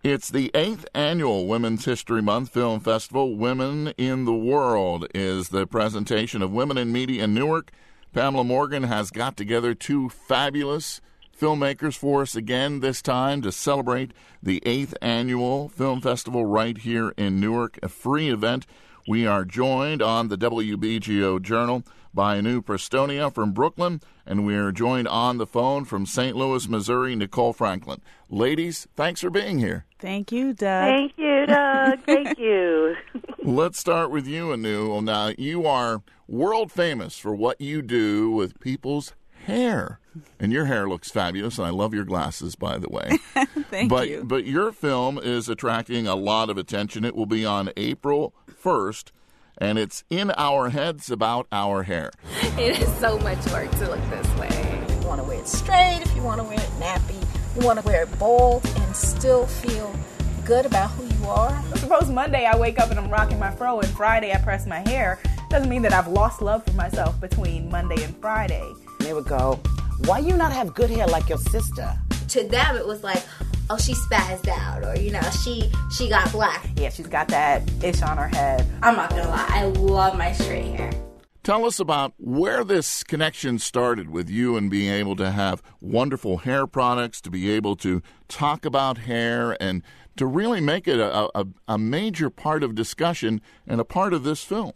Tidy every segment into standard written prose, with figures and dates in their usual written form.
It's the 8th annual Women's History Month Film Festival. Women in the World is the presentation of Women in Media in Newark. Pamela Morgan has got together two fabulous filmmakers for us again this time to celebrate the 8th annual film festival right here in Newark, a free event. We are joined on the WBGO Journal by Anu Prestonia from Brooklyn, and we are joined on the phone from St. Louis, Missouri, Nicole Franklin. Ladies, thanks for being here. Thank you, Doug. Thank you, Doug. Thank you. Let's start with you, Anu. Now, you are world famous for what you do with people's hair. And your hair looks fabulous, and I love your glasses, by the way. Thank you. But your film is attracting a lot of attention. It will be on April 1st, and it's In Our Heads About Our Hair. It is so much work to look this way. If you want to wear it straight, if you want to wear it nappy, you want to wear it bald and still feel good about who you are. Suppose Monday I wake up and I'm rocking my fro, and Friday I press my hair. Doesn't mean that I've lost love for myself between Monday and Friday. They would go, why you not have good hair like your sister? To them, it was like, oh, she spazzed out, or, you know, she got black. Yeah, she's got that ish on her head. I'm not gonna lie, I love my straight hair. Tell us about where this connection started with you and being able to have wonderful hair products, to be able to talk about hair, and to really make it a major part of discussion and a part of this film.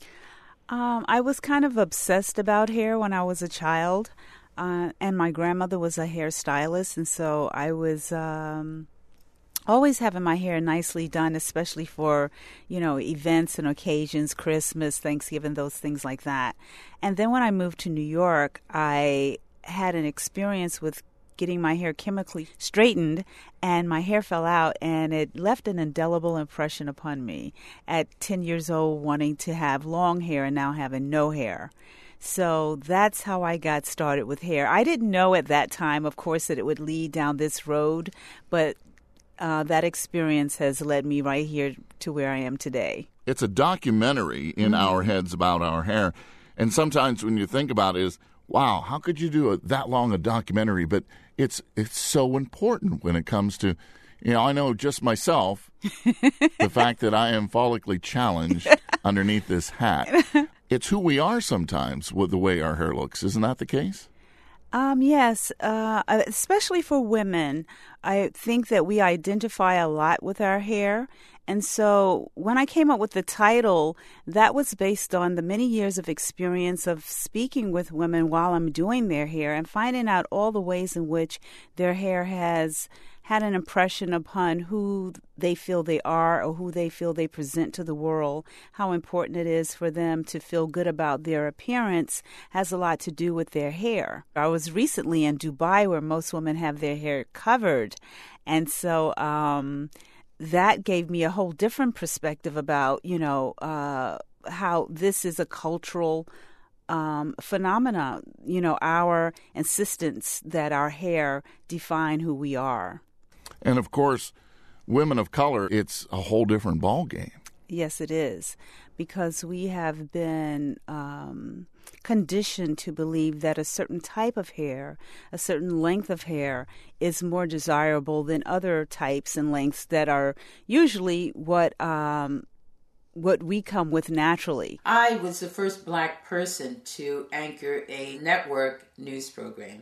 I was kind of obsessed about hair when I was a child, and my grandmother was a hairstylist, and so I was always having my hair nicely done, especially for, you know, events and occasions, Christmas, Thanksgiving, those things like that. And then when I moved to New York, I had an experience with getting my hair chemically straightened, and my hair fell out, and it left an indelible impression upon me at 10 years old, wanting to have long hair and now having no hair. So that's how I got started with hair. I didn't know at that time, of course, that it would lead down this road, but that experience has led me right here to where I am today. It's a documentary in Our Heads About Our Hair, and sometimes when you think about it is, wow, how could you do that long a documentary? But it's so important when it comes to, you know, I know just myself, the fact that I am follically challenged underneath this hat. It's who we are sometimes with the way our hair looks. Isn't that the case? Yes, especially for women. I think that we identify a lot with our hair. And so when I came up with the title, that was based on the many years of experience of speaking with women while I'm doing their hair and finding out all the ways in which their hair has had an impression upon who they feel they are or who they feel they present to the world. How important it is for them to feel good about their appearance has a lot to do with their hair. I was recently in Dubai, where most women have their hair covered. And so that gave me a whole different perspective about, you know, how this is a cultural phenomena, you know, our insistence that our hair define who we are. And, of course, women of color, it's a whole different ballgame. Yes, it is, because we have been conditioned to believe that a certain type of hair, a certain length of hair, is more desirable than other types and lengths that are usually what we come with naturally. I was the first black person to anchor a network news program.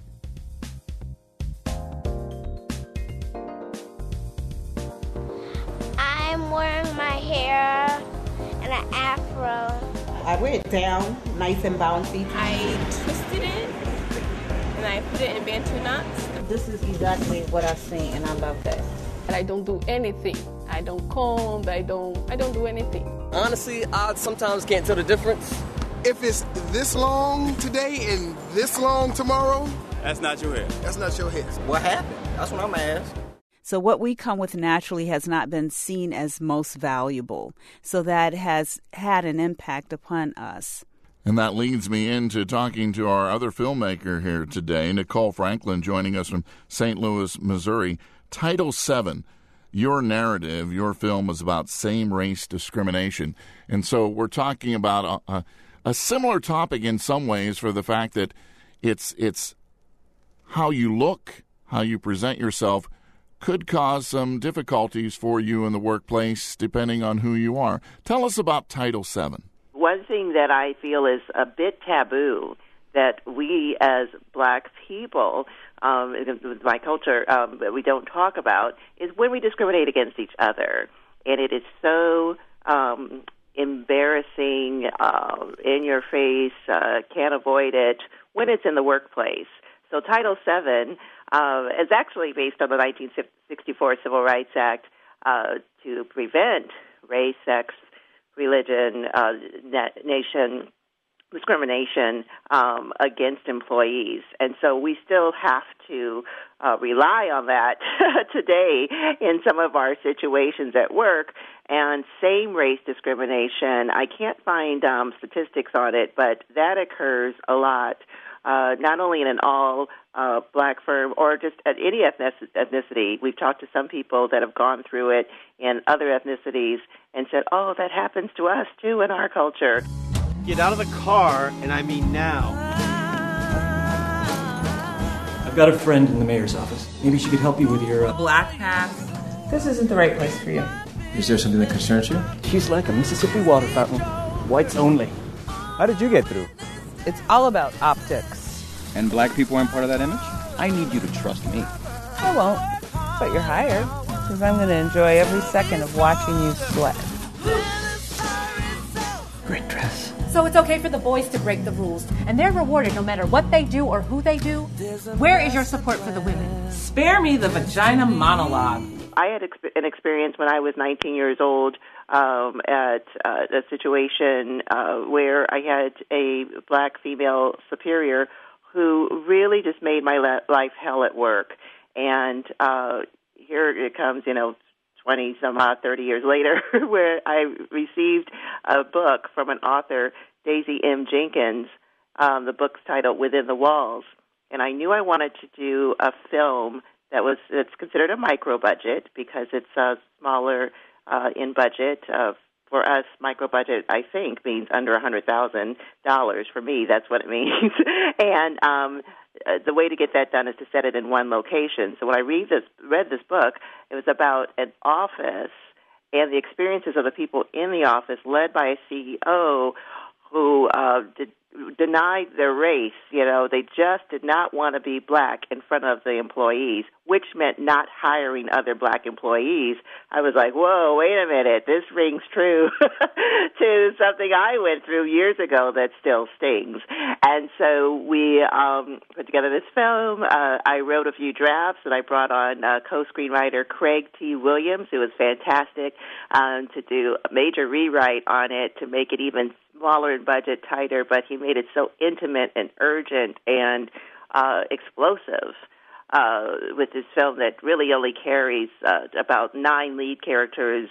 I'm wearing my hair in an afro. I wear it down, nice and bouncy. I twisted it, and I put it in Bantu knots. This is exactly what I see, and I love that. And I don't do anything. I don't comb, I don't do anything. Honestly, I sometimes can't tell the difference. If it's this long today and this long tomorrow, that's not your hair. That's not your hair. What happened? That's what I'm asking. So what we come with naturally has not been seen as most valuable. So that has had an impact upon us. And that leads me into talking to our other filmmaker here today, Nicole Franklin, joining us from St. Louis, Missouri. Title VII, your narrative, your film is about same-race discrimination. And so we're talking about a similar topic in some ways, for the fact that it's how you look, how you present yourself, could cause some difficulties for you in the workplace depending on who you are. Tell us about Title VII. One thing that I feel is a bit taboo that we as black people, with my culture, that we don't talk about is when we discriminate against each other. And it is so embarrassing, in your face, can't avoid it when it's in the workplace. So Title VII is actually based on the 1964 Civil Rights Act to prevent race, sex, religion, nation discrimination against employees. And so we still have to rely on that today in some of our situations at work. And same race discrimination, I can't find statistics on it, but that occurs a lot, not only in an all black firm or just at any ethnicity. We've talked to some people that have gone through it in other ethnicities and said, oh, that happens to us too in our culture. Get out of the car, and I mean now. I've got a friend in the mayor's office. Maybe she could help you with your... Black pass. This isn't the right place for you. Is there something that concerns you? She's like a Mississippi water fountain. Whites only. How did you get through? It's all about optics. And black people aren't part of that image? I need you to trust me. I won't, but you're hired, because I'm going to enjoy every second of watching you sweat. Great dress. So it's okay for the boys to break the rules, and they're rewarded no matter what they do or who they do? Where is your support for the women? Spare me the vagina monologue. I had an experience when I was 19 years old at a situation where I had a black female superior who really just made my life hell at work. And here it comes, 20-some-odd, 30 years later, where I received a book from an author, Daisy M. Jenkins. The book's titled Within the Walls. And I knew I wanted to do a film it's considered a micro budget because it's smaller in budget. For us, micro budget, I think, means under $100,000. For me, that's what it means. And the way to get that done is to set it in one location. So when I read this book, it was about an office and the experiences of the people in the office, led by a CEO who denied their race. They just did not want to be black in front of the employees, which meant not hiring other black employees. I was like, whoa, wait a minute, this rings true to something I went through years ago that still stings. And so we put together this film. I wrote a few drafts, and I brought on co-screenwriter Craig T. Williams, who was fantastic, to do a major rewrite on it to make it even smaller in budget, tighter, but he made it so intimate and urgent and explosive with this film that really only carries about 9 lead characters,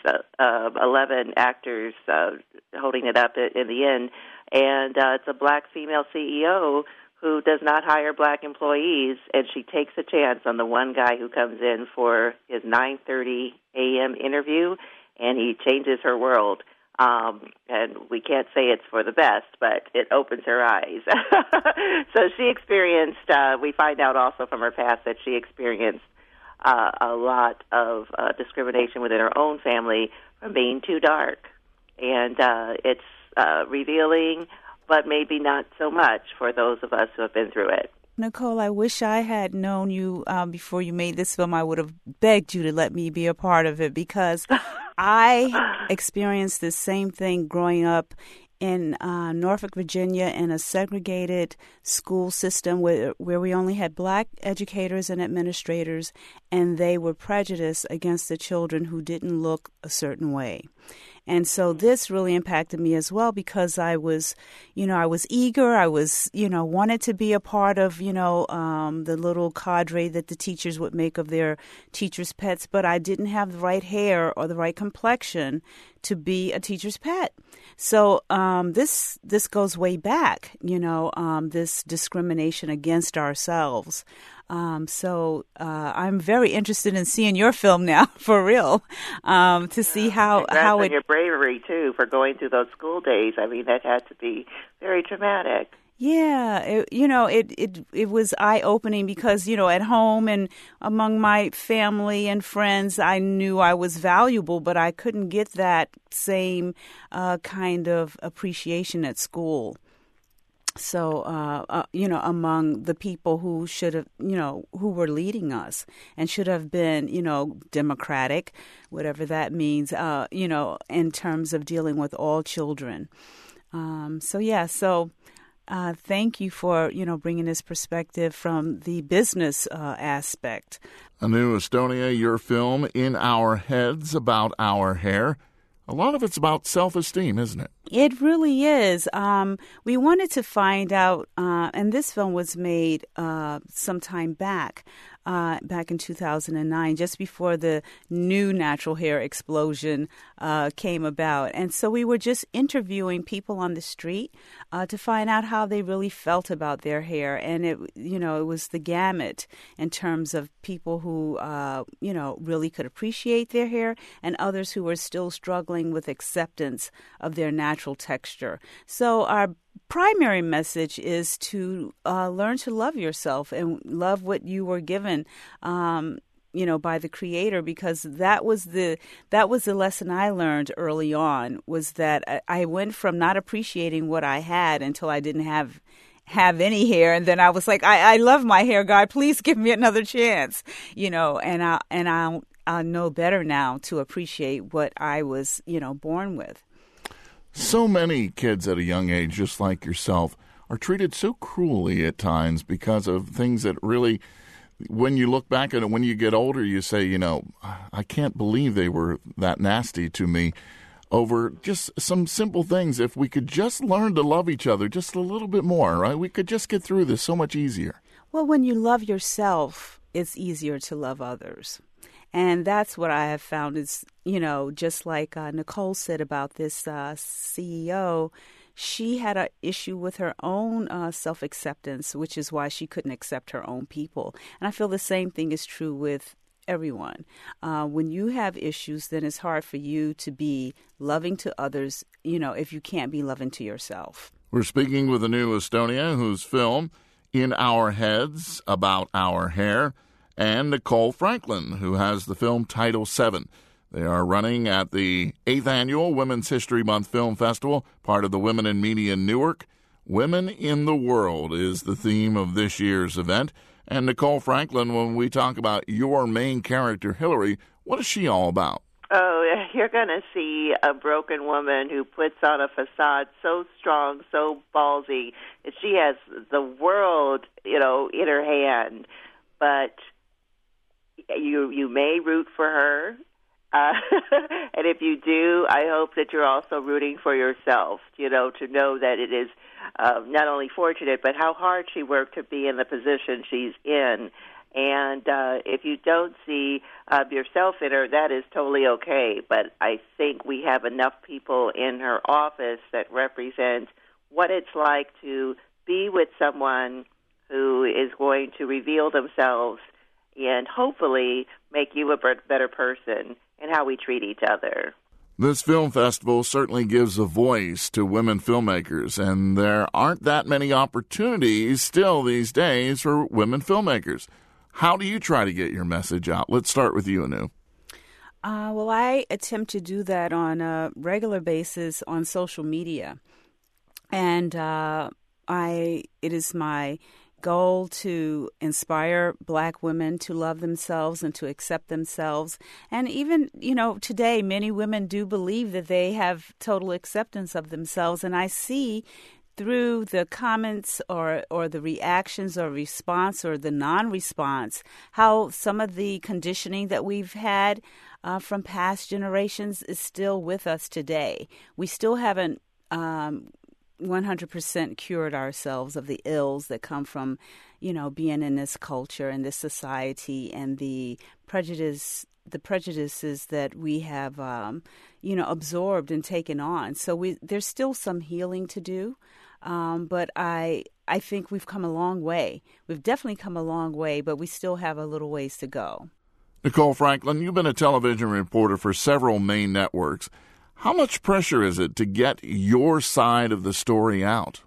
11 actors holding it up in the end. And it's a black female CEO who does not hire black employees, and she takes a chance on the one guy who comes in for his 9:30 a.m. interview, and he changes her world. And we can't say it's for the best, but it opens her eyes. So she experienced, we find out also from her past that she experienced a lot of discrimination within her own family from being too dark. And it's revealing, but maybe not so much for those of us who have been through it. Nicole, I wish I had known you before you made this film. I would have begged you to let me be a part of it because I experienced this same thing growing up in Norfolk, Virginia, in a segregated school system where we only had black educators and administrators, and they were prejudiced against the children who didn't look a certain way. And so this really impacted me as well because I was eager. I was, wanted to be a part of, the little cadre that the teachers would make of their teachers' pets, but I didn't have the right hair or the right complexion to be a teacher's pet. So this goes way back, this discrimination against ourselves. So I'm very interested in seeing your film now, for real, to see how it... your bravery, too, for going through those school days. I mean, that had to be very traumatic. Yeah, it was eye-opening because, at home and among my family and friends, I knew I was valuable, but I couldn't get that same kind of appreciation at school. So, among the people who should have, who were leading us and should have been, democratic, whatever that means, in terms of dealing with all children. Thank you for, bringing this perspective from the business aspect. Anu Estonia, your film, In Our Heads, about our hair. A lot of it's about self-esteem, isn't it? It really is. We wanted to find out, and this film was made some time back in 2009, just before the new natural hair explosion came about. And so we were just interviewing people on the street to find out how they really felt about their hair. And it was the gamut in terms of people who, really could appreciate their hair and others who were still struggling with acceptance of their natural texture. So our primary message is to learn to love yourself and love what you were given, by the Creator, because that was the lesson I learned early on, was that I went from not appreciating what I had until I didn't have any hair, and then I was like, I love my hair, God, please give me another chance, and I'll know better now to appreciate what I was, born with. So many kids at a young age, just like yourself, are treated so cruelly at times because of things that really, when you look back at it, when you get older, you say, I can't believe they were that nasty to me over just some simple things. If we could just learn to love each other just a little bit more, right? We could just get through this so much easier. Well, when you love yourself, it's easier to love others. And that's what I have found is, just like Nicole said about this CEO, she had an issue with her own self-acceptance, which is why she couldn't accept her own people. And I feel the same thing is true with everyone. When you have issues, then it's hard for you to be loving to others, if you can't be loving to yourself. We're speaking with Anu Estonia, whose film, In Our Heads, about our hair, and Nicole Franklin, who has the film Title VII. They are running at the 8th Annual Women's History Month Film Festival, part of the Women in Media Newark. Women in the World is the theme of this year's event. And Nicole Franklin, when we talk about your main character, Hillary, what is she all about? Oh, you're going to see a broken woman who puts on a facade so strong, so ballsy, that she has the world, in her hand. But you may root for her, and if you do, I hope that you're also rooting for yourself, to know that it is not only fortunate, but how hard she worked to be in the position she's in. And if you don't see yourself in her, that is totally okay. But I think we have enough people in her office that represent what it's like to be with someone who is going to reveal themselves and hopefully make you a better person and how we treat each other. This film festival certainly gives a voice to women filmmakers, and there aren't that many opportunities still these days for women filmmakers. How do you try to get your message out? Let's start with you, Anu. Well, I attempt to do that on a regular basis on social media. And it is my goal to inspire Black women to love themselves and to accept themselves. And even, today, many women do believe that they have total acceptance of themselves. And I see through the comments or the reactions or response or the non-response, how some of the conditioning that we've had from past generations is still with us today. We still haven't 100% cured ourselves of the ills that come from, being in this culture and this society and the prejudices that we have, absorbed and taken on. So there's still some healing to do. But I think we've come a long way. We've definitely come a long way, but we still have a little ways to go. Nicole Franklin, you've been a television reporter for several main networks. How much pressure is it to get your side of the story out?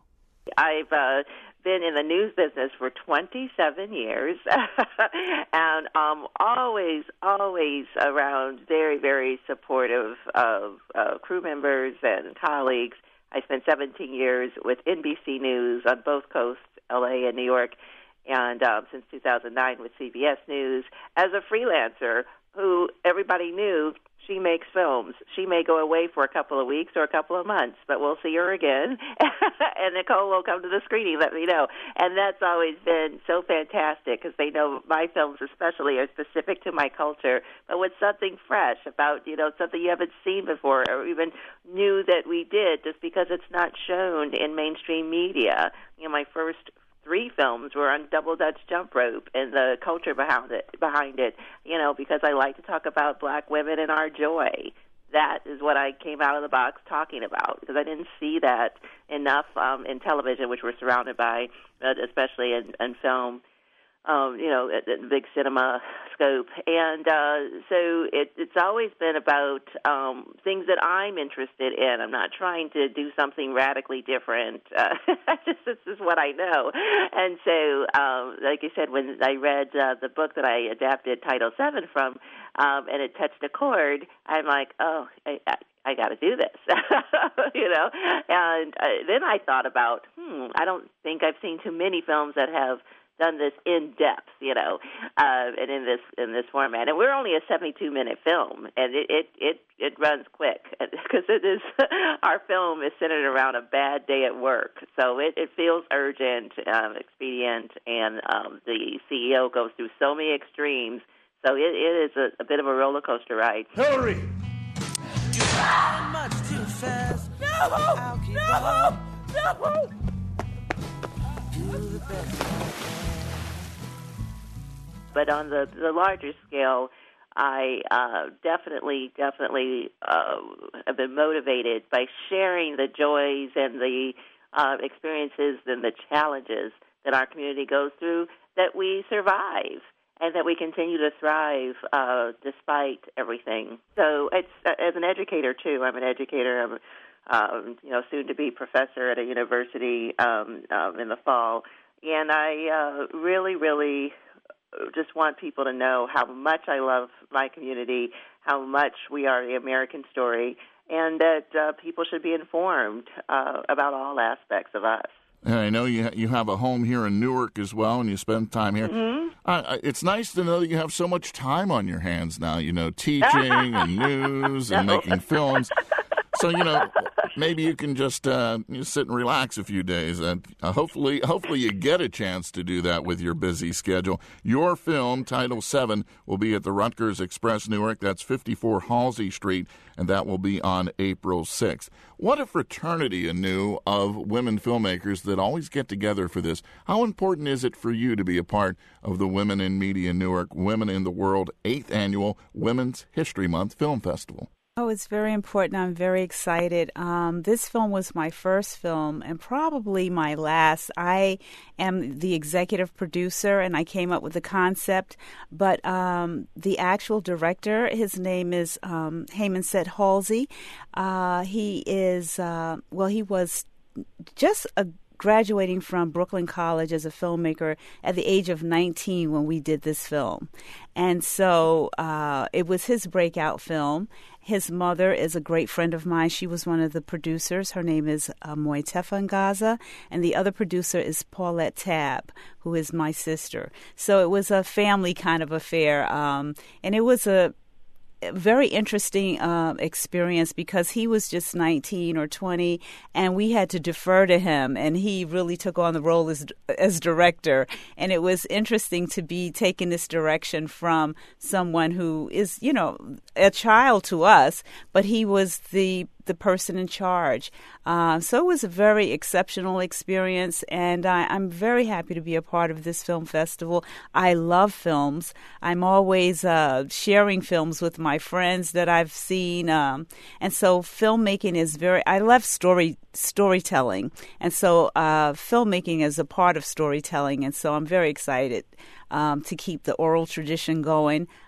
I've been in the news business for 27 years, and always around very, very supportive of crew members and colleagues. I spent 17 years with NBC News on both coasts, L.A. and New York, and since 2009 with CBS News. As a freelancer who everybody knew, she makes films. She may go away for a couple of weeks or a couple of months, but we'll see her again. And Nicole will come to the screening, let me know. And that's always been so fantastic because they know my films especially are specific to my culture, but with something fresh about, something you haven't seen before or even knew that we did just because it's not shown in mainstream media. My first 3 films were on Double Dutch Jump Rope and the culture behind it, because I like to talk about black women and our joy. That is what I came out of the box talking about, because I didn't see that enough in television, which we're surrounded by, especially in film, at the big cinema scope. And so it's always been about things that I'm interested in. I'm not trying to do something radically different. This is what I know. And so, like I said, when I read the book that I adapted Title VII from, and it touched a chord, I'm like, oh, I got to do this, And then I thought about, I don't think I've seen too many films that have done this in depth, and in this format. And we're only a 72-minute film, and it runs quick because our film is centered around a bad day at work, so it feels urgent, expedient, and the CEO goes through so many extremes. So it is a bit of a roller coaster ride. Hillary. But on the larger scale, I definitely have been motivated by sharing the joys and the experiences and the challenges that our community goes through, that we survive and that we continue to thrive despite everything. So it's as an educator, too. I'm an educator. I'm soon to be professor at a university in the fall. And I really just want people to know how much I love my community, how much we are the American story, and that people should be informed about all aspects of us. I know you have a home here in Newark as well, and you spend time here. Mm-hmm. It's nice to know that you have so much time on your hands now, teaching and news and making films. So, maybe you can just sit and relax a few days. And hopefully you get a chance to do that with your busy schedule. Your film, Title VII, will be at the Rutgers Express Newark. That's 54 Halsey Street, and that will be on April 6th. What a fraternity anew of women filmmakers that always get together for this. How important is it for you to be a part of the Women in Media Newark, Women in the World 8th Annual Women's History Month Film Festival? Oh, it's very important. I'm very excited. This film was my first film and probably my last. I am the executive producer, and I came up with the concept. But the actual director, his name is Hayman Halsey. He is, he was just graduating from Brooklyn College as a filmmaker at the age of 19 when we did this film. And so it was his breakout film. His mother is a great friend of mine. She was one of the producers. Her name is Moitefa Ngaza, and the other producer is Paulette Tabb, who is my sister. So it was a family kind of affair, and it was a very interesting experience because he was just 19 or 20, and we had to defer to him, and he really took on the role as director. And it was interesting to be taking this direction from someone who is, a child to us, but he was the person in charge. So it was a very exceptional experience, and I'm very happy to be a part of this film festival. I love films. I'm always sharing films with my friends that I've seen, and so filmmaking is I love storytelling, and so filmmaking is a part of storytelling, and so I'm very excited to keep the oral tradition going.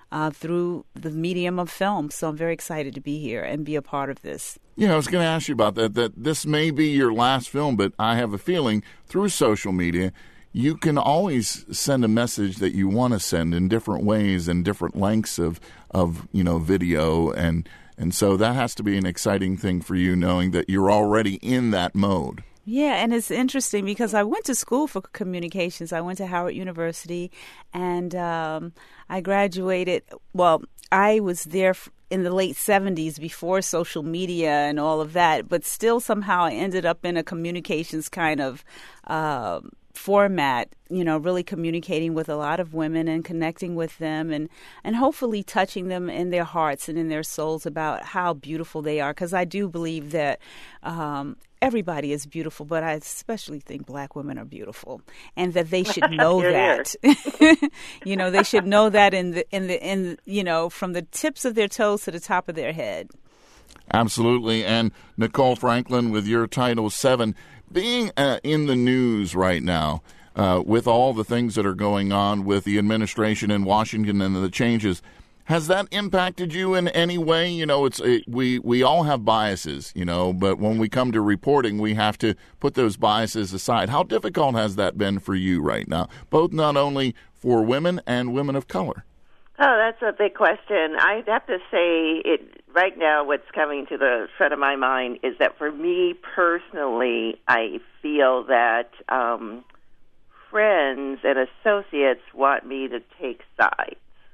through the medium of film. So I'm very excited to be here and be a part of this. Yeah, I was going to ask you about that this may be your last film, but I have a feeling through social media, you can always send a message that you want to send in different ways and different lengths of video. And so that has to be an exciting thing for you, knowing that you're already in that mode. Yeah, and it's interesting because I went to school for communications. I went to Howard University, and I graduated. Well, I was there in the late 70s before social media and all of that, but still somehow I ended up in a communications kind of format, really communicating with a lot of women and connecting with them and hopefully touching them in their hearts and in their souls about how beautiful they are. Because I do believe that everybody is beautiful, but I especially think Black women are beautiful, and that they should know that. They should know that in from the tips of their toes to the top of their head. Absolutely. And Nicole Franklin, with your Title VII, being in the news right now, with all the things that are going on with the administration in Washington and the changes, has that impacted you in any way? We all have biases, but when we come to reporting, we have to put those biases aside. How difficult has that been for you right now, both not only for women and women of color? Oh, that's a big question. I have to say, right now what's coming to the front of my mind is that for me personally, I feel that friends and associates want me to take sides.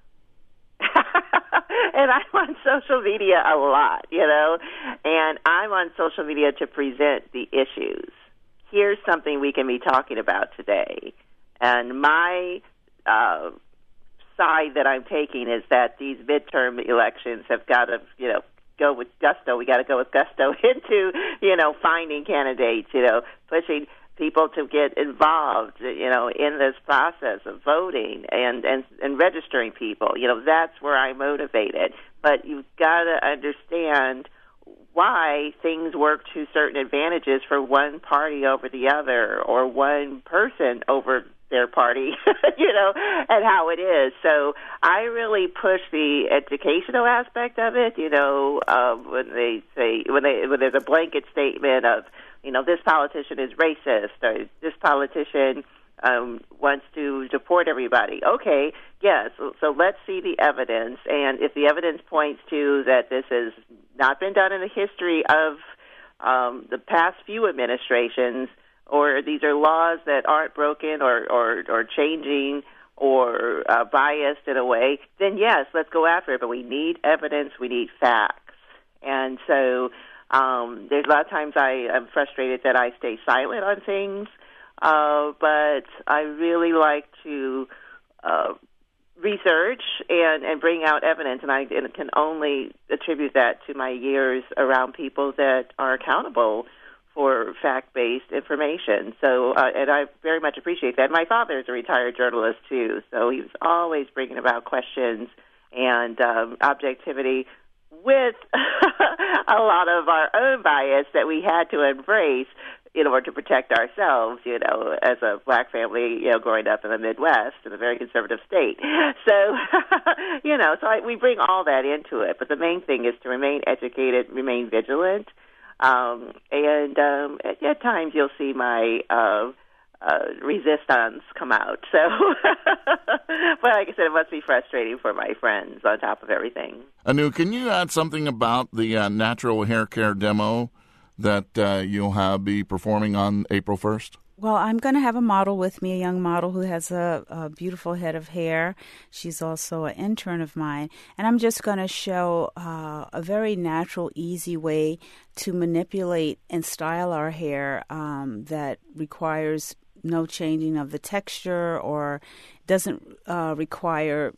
And I'm on social media a lot, and I'm on social media to present the issues. Here's something we can be talking about today. And my side that I'm taking is that these midterm elections have got to, go with gusto. We got to go with gusto into, finding candidates, pushing people to get involved, in this process of voting and registering people. That's where I'm motivated. But you've got to understand why things work to certain advantages for one party over the other, or one person over their party, and how it is. So I really push the educational aspect of it, when there's a blanket statement of, this politician is racist, or this politician wants to deport everybody. Okay, yes, so let's see the evidence, and if the evidence points to that this has not been done in the history of the past few administrations, or these are laws that aren't broken or changing or biased in a way, then yes, let's go after it. But we need evidence, we need facts. And so there's a lot of times I am frustrated that I stay silent on things, but I really like to research and bring out evidence, and I can only attribute that to my years around people that are accountable for fact-based information. So, and I very much appreciate that. My father is a retired journalist, too, so he was always bringing about questions and objectivity with a lot of our own bias that we had to embrace in order to protect ourselves, as a Black family, growing up in the Midwest in a very conservative state. So, we bring all that into it. But the main thing is to remain educated, remain vigilant, and at times you'll see my resistance come out. So, but like I said, it must be frustrating for my friends on top of everything. Anu, can you add something about the natural hair care demo that you'll be performing on April 1st? Well, I'm going to have a model with me, a young model who has a beautiful head of hair. She's also an intern of mine. And I'm just going to show a very natural, easy way to manipulate and style our hair that requires no changing of the texture or doesn't require,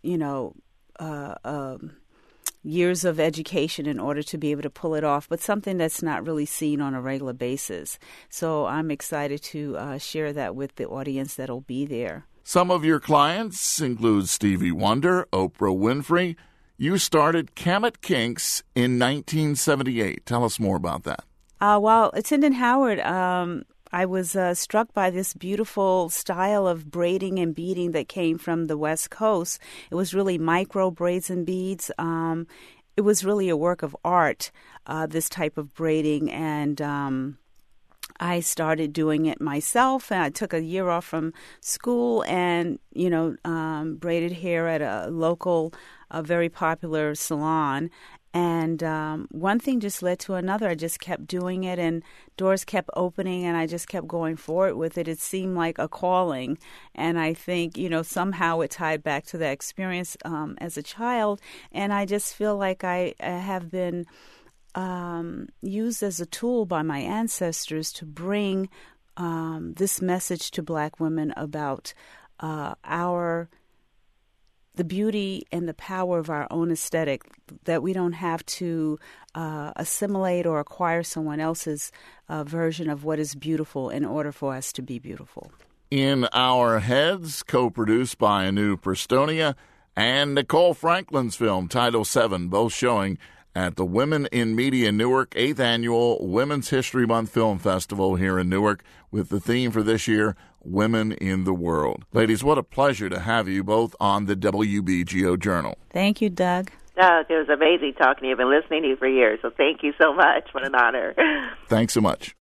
years of education in order to be able to pull it off, but something that's not really seen on a regular basis. So I'm excited to share that with the audience that'll be there. Some of your clients include Stevie Wonder, Oprah Winfrey. You started Kamut Kinks in 1978. Tell us more about that. While attending Howard, I was struck by this beautiful style of braiding and beading that came from the West Coast. It was really micro braids and beads. It was really a work of art, this type of braiding, and I started doing it myself, and I took a year off from school and, braided hair at a local, very popular salon. And one thing just led to another. I just kept doing it, and doors kept opening, and I just kept going forward with it. It seemed like a calling, and I think, somehow it tied back to that experience as a child, and I just feel like I have been used as a tool by my ancestors to bring this message to Black women about the beauty and the power of our own aesthetic, that we don't have to assimilate or acquire someone else's version of what is beautiful in order for us to be beautiful. In Our Heads, co-produced by Anu Prestonia and Nicole Franklin's film, Title VII, both showing at the Women in Media Newark 8th Annual Women's History Month Film Festival here in Newark, with the theme for this year, Women in the World. Ladies, what a pleasure to have you both on the WBGO Journal. Thank you, Doug. Doug, it was amazing talking to you. I've been listening to you for years, so thank you so much. What an honor. Thanks so much.